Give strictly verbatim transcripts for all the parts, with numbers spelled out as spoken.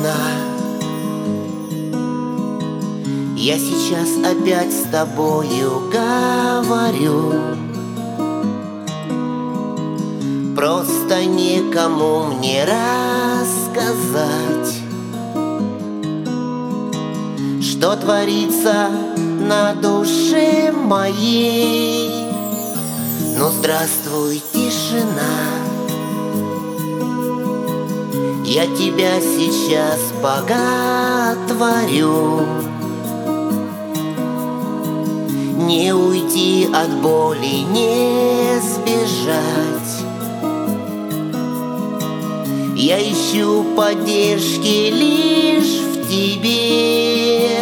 окна. Я сейчас опять с тобою говорю, просто никому мне рассказать, что творится на душе моей. Ну, здравствуй, тишина, я тебя сейчас боготворю. Не уйти от боли, не сбежать. Я ищу поддержки лишь в тебе.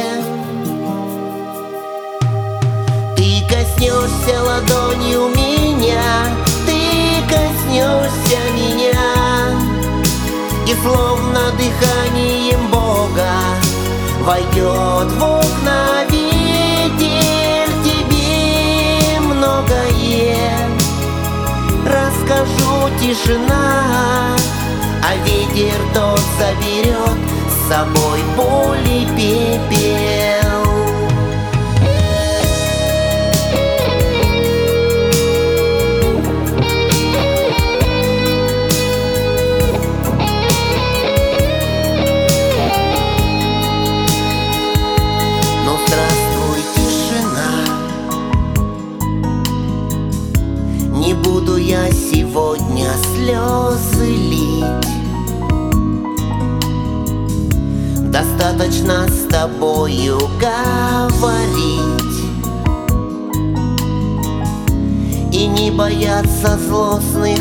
Ты коснешься ладонью меня, ты коснешься меня, и словно дыханием Бога войдет в окна ветер, тебе многое расскажу, тишина, а ветер тот заберет с собой боль и пепел. Ну, здравствуй, тишина, не буду я сегодня слезы лить. Достаточно с тобою говорить и не бояться злостных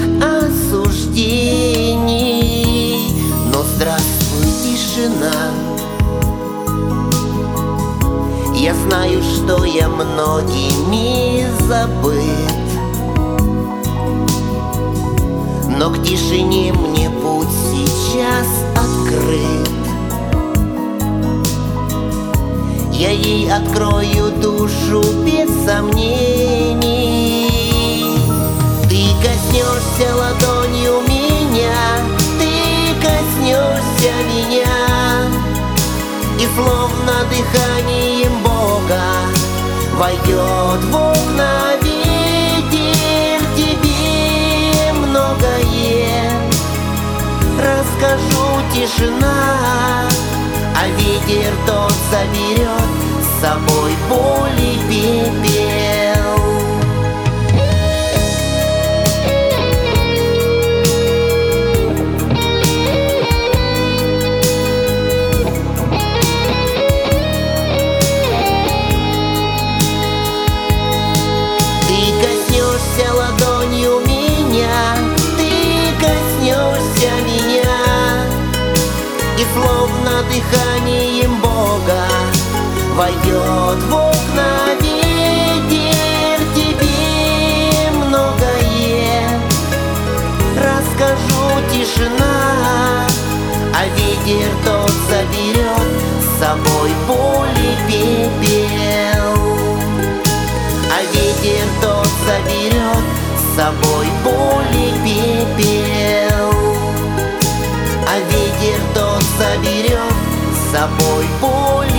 осуждений. Но здравствуй, тишина, я знаю, что я многими забыт, но к тишине мне путь сейчас открыт. Я ей открою душу без сомнений. Ты коснешься ладонью меня, ты коснешься меня, и словно дыханием Бога войдет в окна ветер, тебе многое расскажу, тишина, а ветер тот заберет с собой боль и пепел. Ты коснешься ладонью меня, ты коснешься меня, и словно дыханием Бога войдет в окна ветер, тебе многое расскажу, тишина, а ветер тот заберет с собой боль и пепел. А ветер тот заберет с собой боль и пепел. А ветер тот заберет с собой боль